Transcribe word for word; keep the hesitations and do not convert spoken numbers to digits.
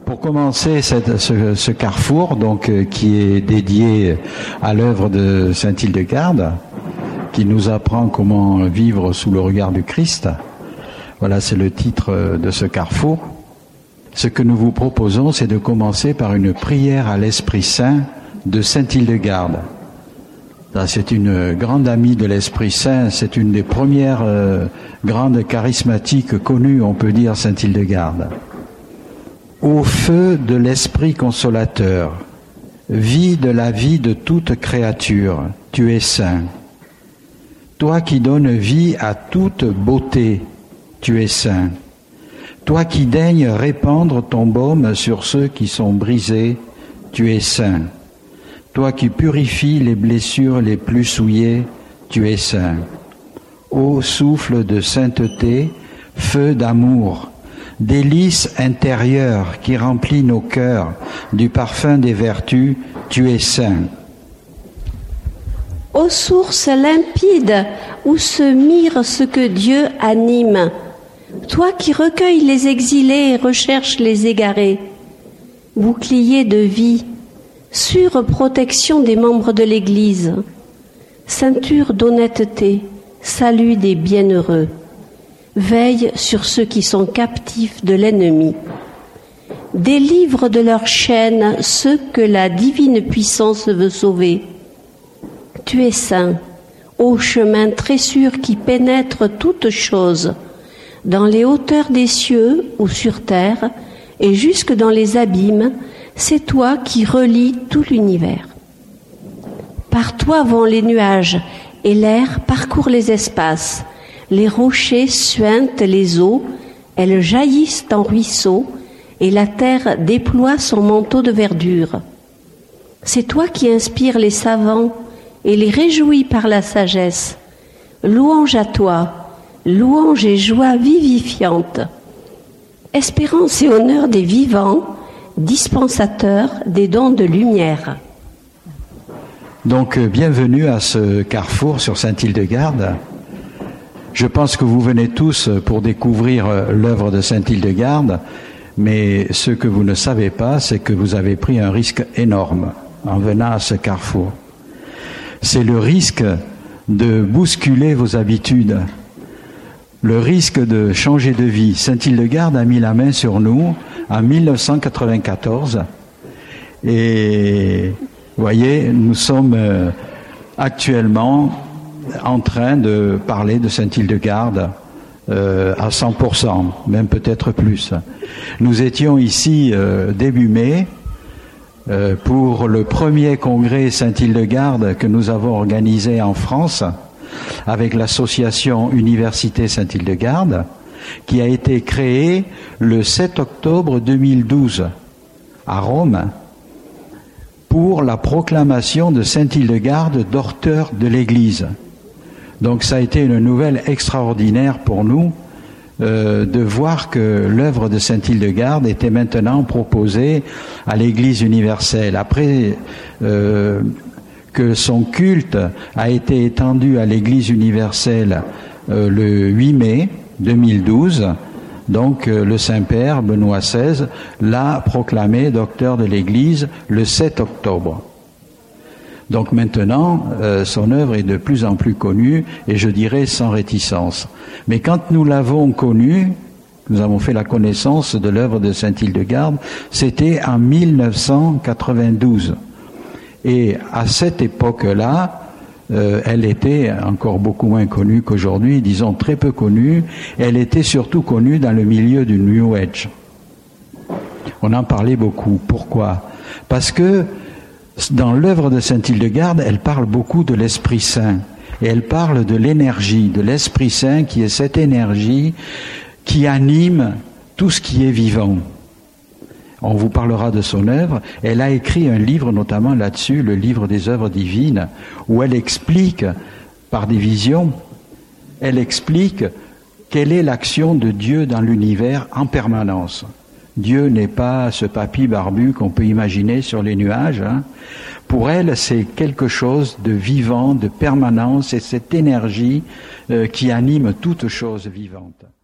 pour commencer cette, ce, ce carrefour, donc euh, qui est dédié à l'œuvre de saint Hildegarde, qui nous apprend comment vivre sous le regard du Christ. Voilà, c'est le titre de ce carrefour. Ce que nous vous proposons, c'est de commencer par une prière à l'Esprit Saint de saint Hildegarde. C'est une grande amie de l'Esprit Saint, c'est une des premières euh, grandes charismatiques connues, on peut dire, saint Hildegarde. Au feu de l'Esprit consolateur, vie de la vie de toute créature, tu es saint. Toi qui donnes vie à toute beauté, tu es saint. Toi qui daignes répandre ton baume sur ceux qui sont brisés, tu es saint. Toi qui purifies les blessures les plus souillées, tu es saint. Ô souffle de sainteté, feu d'amour, délice intérieure qui remplit nos cœurs du parfum des vertus, tu es saint. Ô source limpide où se mire ce que Dieu anime, toi qui recueilles les exilés et recherches les égarés, bouclier de vie, sûre protection des membres de l'Église, ceinture d'honnêteté, salut des bienheureux, veille sur ceux qui sont captifs de l'ennemi, délivre de leurs chaînes ceux que la divine puissance veut sauver. Tu es saint, ô chemin très sûr qui pénètre toutes choses, dans les hauteurs des cieux ou sur terre, et jusque dans les abîmes, c'est toi qui relis tout l'univers. Par toi vont les nuages, et l'air parcourt les espaces. Les rochers suintent les eaux, elles jaillissent en ruisseaux, et la terre déploie son manteau de verdure. C'est toi qui inspires les savants et les réjouis par la sagesse. Louange à toi, louange et joie vivifiante. Espérance et honneur des vivants, dispensateur des dons de lumière. Donc, bienvenue à ce carrefour sur saint Hildegarde. Je pense que vous venez tous pour découvrir l'œuvre de saint Hildegarde, mais ce que vous ne savez pas, c'est que vous avez pris un risque énorme en venant à ce carrefour. C'est le risque de bousculer vos habitudes, le risque de changer de vie. saint Hildegarde a mis la main sur nous en mille neuf cent quatre-vingt-quatorze et vous voyez, nous sommes actuellement en train de parler de saint Hildegarde euh, à cent pour cent, même peut-être plus. Nous étions ici euh, début mai euh, pour le premier congrès saint Hildegarde que nous avons organisé en France avec l'association Université saint Hildegarde, qui a été créée le sept octobre deux mille douze à Rome pour la proclamation de saint Hildegarde docteur de l'Église. Donc ça a été une nouvelle extraordinaire pour nous euh, de voir que l'œuvre de saint Hildegarde était maintenant proposée à l'Église universelle. Après euh, que son culte a été étendu à l'Église universelle euh, le huit mai deux mille douze, donc euh, le Saint-Père Benoît seize l'a proclamé docteur de l'Église le sept octobre. Donc maintenant, euh, son œuvre est de plus en plus connue, et je dirais sans réticence. Mais quand nous l'avons connue, nous avons fait la connaissance de l'œuvre de saint Hildegarde, c'était en mille neuf cent quatre-vingt-douze. Et à cette époque-là, euh, elle était encore beaucoup moins connue qu'aujourd'hui, disons très peu connue. Elle était surtout connue dans le milieu du New Age. On en parlait beaucoup. Pourquoi ? Parce que dans l'œuvre de saint Hildegarde, elle parle beaucoup de l'Esprit Saint. Et elle parle de l'énergie, de l'Esprit Saint qui est cette énergie qui anime tout ce qui est vivant. On vous parlera de son œuvre. Elle a écrit un livre notamment là-dessus, le livre des œuvres divines, où elle explique, par des visions, elle explique quelle est l'action de Dieu dans l'univers en permanence. Dieu n'est pas ce papy barbu qu'on peut imaginer sur les nuages. Hein. Pour elle, c'est quelque chose de vivant, de permanent, c'est cette énergie euh, qui anime toute chose vivante.